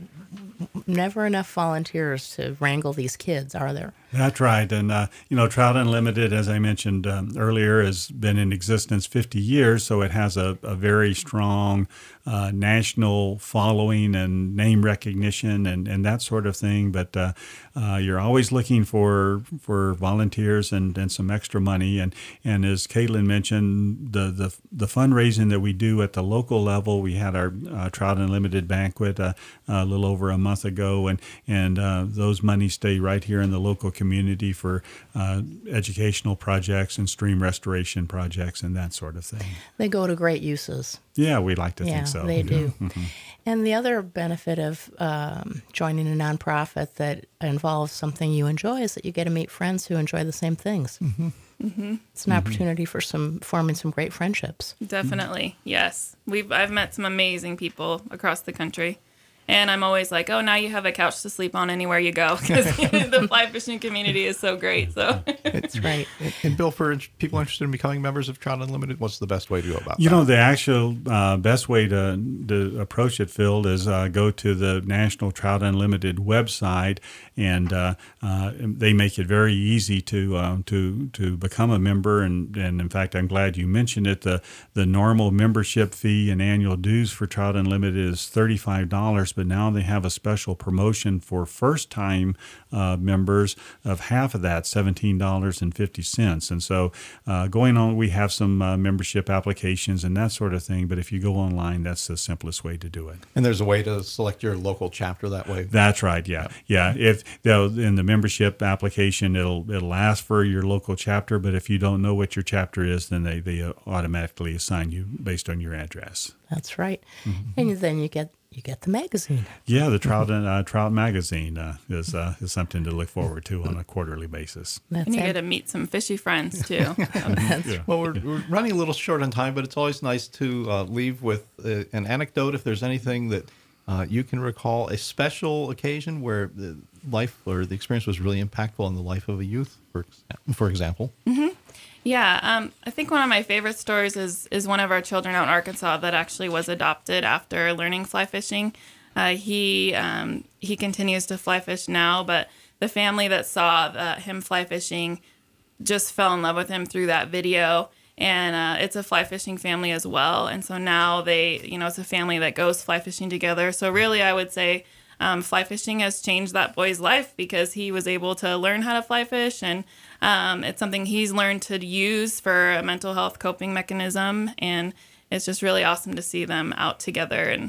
never enough volunteers to wrangle these kids, are there? That's right. And, uh, you know, Trout Unlimited, as I mentioned um, earlier, has been in existence fifty years, so it has a, a very strong uh, national following and name recognition and, and that sort of thing. But uh, uh, you're always looking for for volunteers and, and some extra money. And, and as Caitlin mentioned, the, the, the fundraising that we do at the local level, we had our uh, Trout Unlimited banquet uh, a little over a month ago, and, and uh, those monies stay right here in the local community for uh, educational projects and stream restoration projects and that sort of thing. They go to great uses. Yeah, we like to Yeah, think so. they do. Mhm. And the other benefit of um, joining a nonprofit that involves something you enjoy is that you get to meet friends who enjoy the same things. Mm-hmm. Mm-hmm. It's an opportunity for some forming some great friendships. Definitely. Yes. We've I've met some amazing people across the country. And I'm always like, oh, now you have a couch to sleep on anywhere you go, because the fly fishing community is so great. So That's right. And Bill, for people interested in becoming members of Trout Unlimited, what's the best way to go about You that? know, the actual uh, best way to, to approach it, Phil, is uh, go to the National Trout Unlimited website, and uh, uh, they make it very easy to uh, to to become a member. And, and in fact, I'm glad you mentioned it. The the normal membership fee and annual dues for Trout Unlimited is thirty-five dollars, but now they have a special promotion for first-time uh, members of half of that, seventeen dollars and fifty cents. And so uh, going on, we have some uh, membership applications and that sort of thing, but if you go online, that's the simplest way to do it. And there's a way to select your local chapter that way. That's right. Yeah, yeah. If though in the membership application, it'll it'll ask for your local chapter, but if you don't know what your chapter is, then they they automatically assign you based on your address. That's right. And then you get you get the magazine. Yeah, the Trout uh, Trout Magazine uh, is uh, is something to look forward to on a quarterly basis. That's and you it. get to meet some fishy friends too. Yeah. Well, we're, we're running a little short on time, but it's always nice to uh, leave with uh, an anecdote if there's anything that uh, you can recall, a special occasion where the life or the experience was really impactful in the life of a youth, for, for example. Yeah, um, I think one of my favorite stories is is one of our children out in Arkansas that actually was adopted after learning fly fishing. Uh, he um, he continues to fly fish now, but the family that saw uh, him fly fishing just fell in love with him through that video. And uh, it's a fly fishing family as well. And so now they, you know, it's a family that goes fly fishing together. So really, I would say um, fly fishing has changed that boy's life because he was able to learn how to fly fish. And um, it's something he's learned to use for a mental health coping mechanism. And it's just really awesome to see them out together and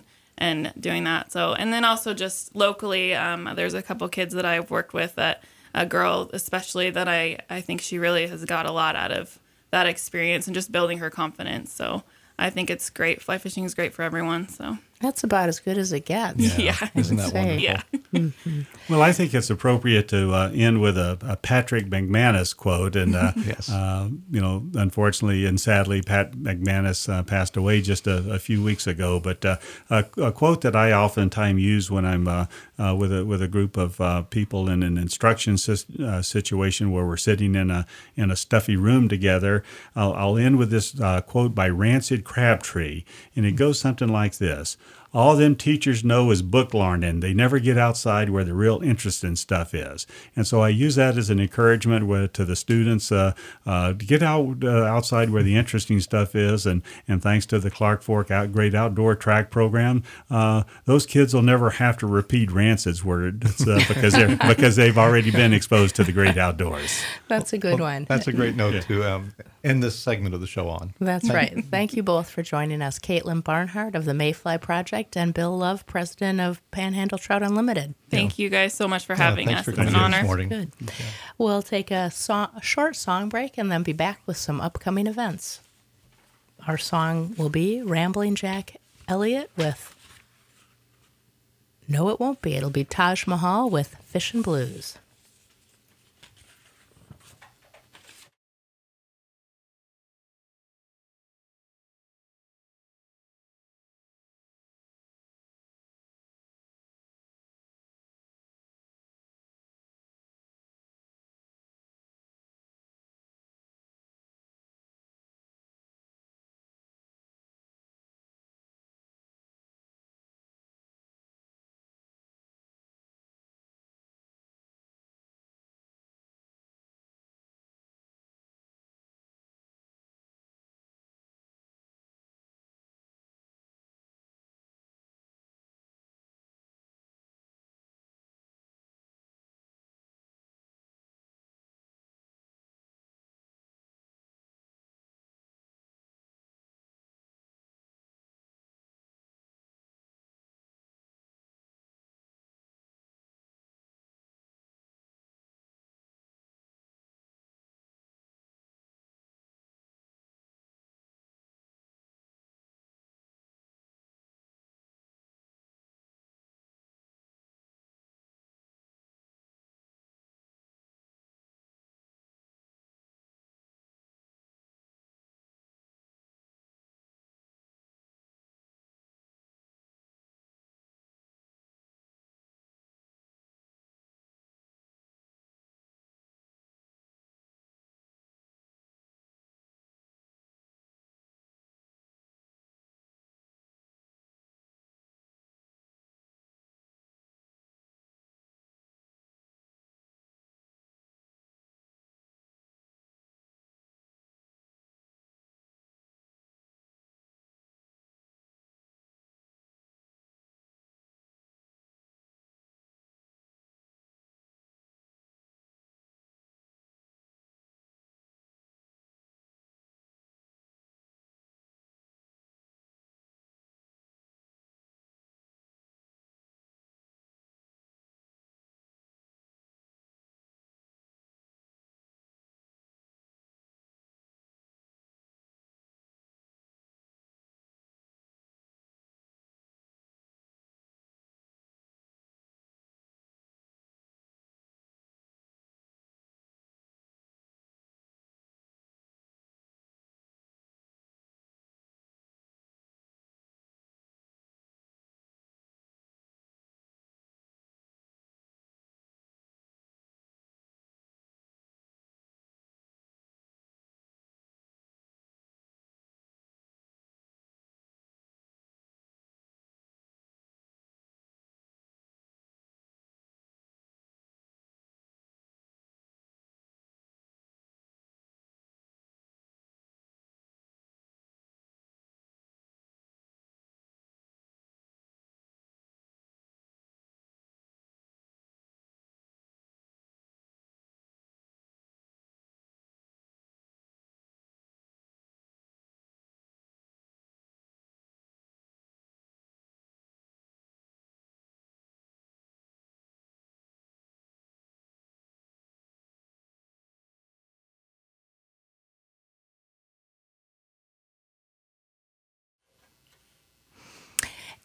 and doing that. So, and then also just locally, um, there's a couple kids that I've worked with, that a girl especially, that I, I think she really has got a lot out of that experience and just building her confidence. So I think it's great. Fly fishing is great for everyone. So That's about as good as it gets. yeah, Isn't would that say. wonderful? yeah. Well, I think it's appropriate to uh, end with a, a Patrick McManus quote. And, uh, Yes. uh, you know, unfortunately and sadly, Pat McManus uh, passed away just a, a few weeks ago. But uh, a, a quote that I oftentimes use when I'm uh, uh, with, a, with a group of uh, people in an instruction sis- uh, situation where we're sitting in a, in a stuffy room together, I'll, I'll end with this uh, quote by Rancid Crabtree. And it goes something like this. All them teachers know is book learning. They never get outside where the real interesting stuff is. And so I use that as an encouragement with, to the students uh, uh, to get out uh, outside where the interesting stuff is. And, and thanks to the Clark Fork out, Great Outdoor Track Program, uh, those kids will never have to repeat Rancid's words uh, because they're because they've already been exposed to the great outdoors. That's a good Well, one. That's a great note to um, end this segment of the show on. That's right. Thank you both for joining us. Caitlin Barnhart of the Mayfly Project and Bill Love, president of Panhandle Trout Unlimited. Thank you guys so much for having thanks us. for It's an coming in honor. this morning. Good. We'll take a, song, a short song break and then be back with some upcoming events. Our song will be Rambling Jack Elliott with No, It Won't Be. It'll be Taj Mahal with Fishin' Blues.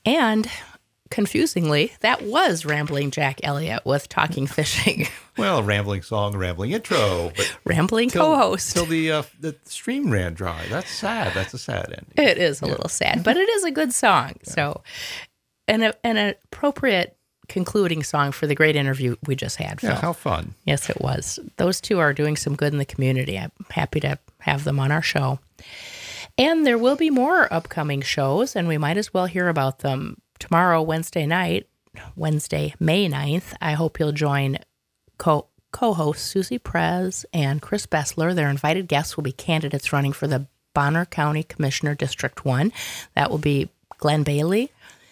And confusingly, that was Rambling Jack Elliott with Talking Fishing. Well, rambling song, rambling intro, but Rambling till, co-host. till the uh, the stream ran dry. That's sad. That's a sad ending. It is a little sad, but it is a good song. So, and a, an appropriate concluding song for the great interview we just had, Phil. Yeah, how fun. Yes, it was. Those two are doing some good in the community. I'm happy to have them on our show. And there will be more upcoming shows, and we might as well hear about them tomorrow, Wednesday night, Wednesday, May ninth. I hope you'll join co- co-hosts Susie Prez and Chris Bessler. Their invited guests will be candidates running for the Bonner County Commissioner District one. That will be Glenn Bailey,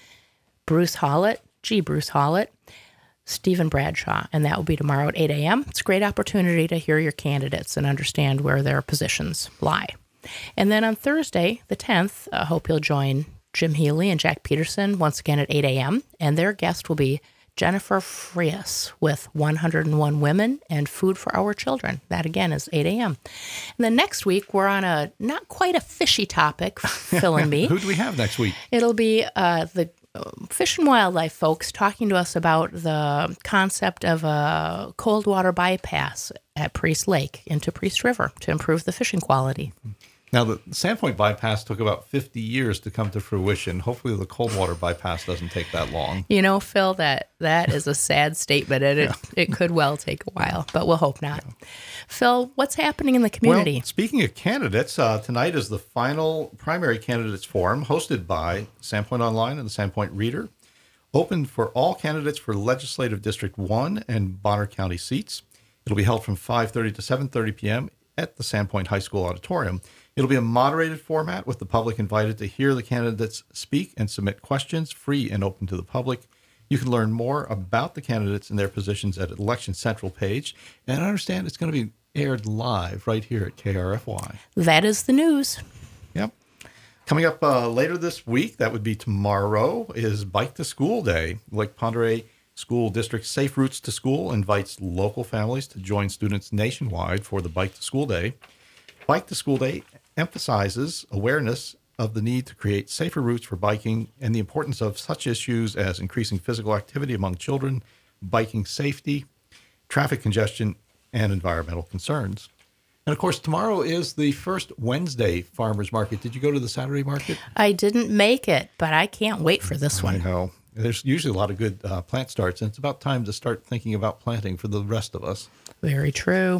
Bruce Hollett, G. Bruce Hollett, Stephen Bradshaw, and that will be tomorrow at eight a.m. It's a great opportunity to hear your candidates and understand where their positions lie. And then on Thursday, the tenth, I hope you'll join Jim Healy and Jack Peterson once again at eight a.m. And their guest will be Jennifer Frias with one hundred one Women and Food for Our Children. That again is eight a.m. And then next week, we're on a not quite a fishy topic, Phil and me. Who do we have next week? It'll be uh, the Fish and Wildlife folks talking to us about the concept of a cold water bypass at Priest Lake into Priest River to improve the fishing quality. Now, the Sandpoint bypass took about fifty years to come to fruition. Hopefully the cold water bypass doesn't take that long. You know, Phil, that that is a sad statement, and it, yeah. it could well take a while, but we'll hope not. Yeah. Phil, what's happening in the community? Well, speaking of candidates, uh, tonight is the final primary candidates forum hosted by Sandpoint Online and the Sandpoint Reader, open for all candidates for Legislative District one and Bonner County seats. It'll be held from five thirty to seven thirty p.m. at the Sandpoint High School Auditorium. It'll be a moderated format with the public invited to hear the candidates speak and submit questions, free and open to the public. You can learn more about the candidates and their positions at Election Central page. And I understand it's going to be aired live right here at K R F Y. That is the news. Yep. Coming up uh, later this week, that would be tomorrow, is Bike to School Day. Lake Pend School District Safe Routes to School invites local families to join students nationwide for the Bike to School Day. Bike to School Day emphasizes awareness of the need to create safer routes for biking and the importance of such issues as increasing physical activity among children, biking safety, traffic congestion, and environmental concerns. And of course, tomorrow is the first Wednesday farmers market. Did you go to the Saturday market? I didn't make it, but I can't wait for this one. I know. There's usually a lot of good uh, plant starts, and it's about time to start thinking about planting for the rest of us. Very true.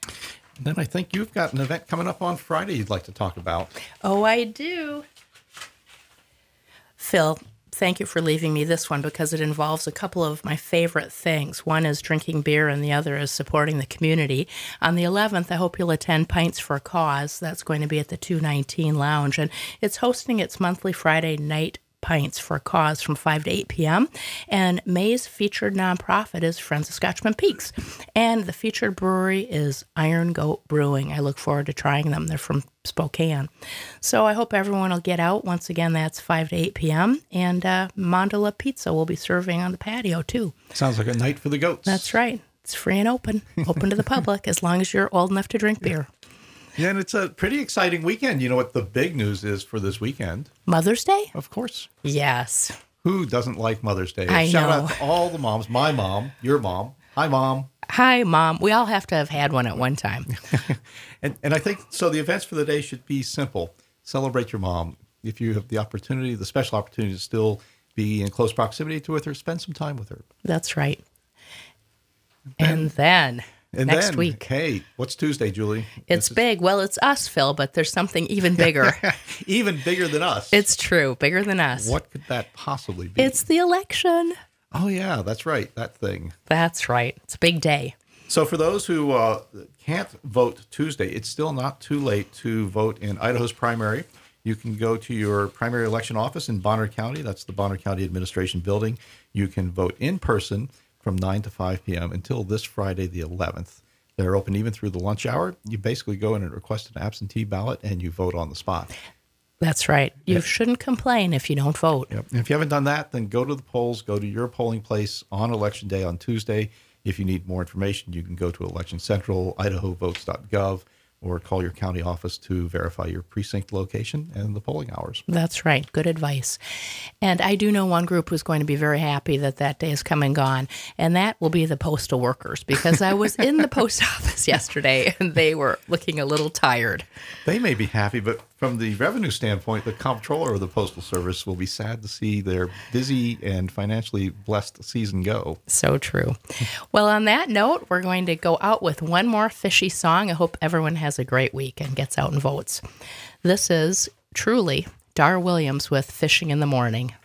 Then I think you've got an event coming up on Friday you'd like to talk about. Oh, I do. Phil, thank you for leaving me this one because it involves a couple of my favorite things. One is drinking beer and the other is supporting the community. On the eleventh, I hope you'll attend Pints for a Cause. That's going to be at the two nineteen Lounge, and it's hosting its monthly Friday night Pints for a Cause from five to eight p.m. And May's featured nonprofit is Friends of Scotchman Peaks. And the featured brewery is Iron Goat Brewing. I look forward to trying them. They're from Spokane. So I hope everyone will get out. Once again, that's five to eight p.m. And uh, Mandala Pizza will be serving on the patio, too. Sounds like a night for the goats. That's right. It's free and open. Open to the public as long as you're old enough to drink beer. Yeah, and it's a pretty exciting weekend. You know what the big news is for this weekend? Mother's Day? Of course. Yes. Who doesn't like Mother's Day? I Shout know. out to all the moms. My mom, your mom. Hi, Mom. Hi, Mom. We all have to have had one at one time. and, and I think, so the events for the day should be simple. Celebrate your mom. If you have the opportunity, the special opportunity to still be in close proximity to with her, spend some time with her. That's right. And then... And next then, week. Hey, what's Tuesday, Julie? It's This big. Well, it's us, Phil, but there's something even bigger. is even bigger than us. It's true. Bigger than us. What could that possibly be? It's the election. Oh, yeah, that's right. That thing. That's right. It's a big day. So for those who uh, can't vote Tuesday, it's still not too late to vote in Idaho's primary. You can go to your primary election office in Bonner County. That's the Bonner County Administration Building. You can vote in person from nine to five p.m. until this Friday, the eleventh. They're open even through the lunch hour. You basically go in and request an absentee ballot, and you vote on the spot. That's right. You Yep. shouldn't complain if you don't vote. Yep. And if you haven't done that, then go to the polls, go to your polling place on Election Day on Tuesday. If you need more information, you can go to Election Central, idaho votes dot gov, or call your county office to verify your precinct location and the polling hours. That's right. Good advice. And I do know one group who's going to be very happy that that day is come and gone, and that will be the postal workers, because I was in the post office yesterday and they were looking a little tired. They may be happy, but from the revenue standpoint, the comptroller of the Postal Service will be sad to see their busy and financially blessed season go. So true. Well, on that note, we're going to go out with one more fishy song. I hope everyone has a great week and gets out and votes. This is truly Dar Williams with Fishing in the Morning.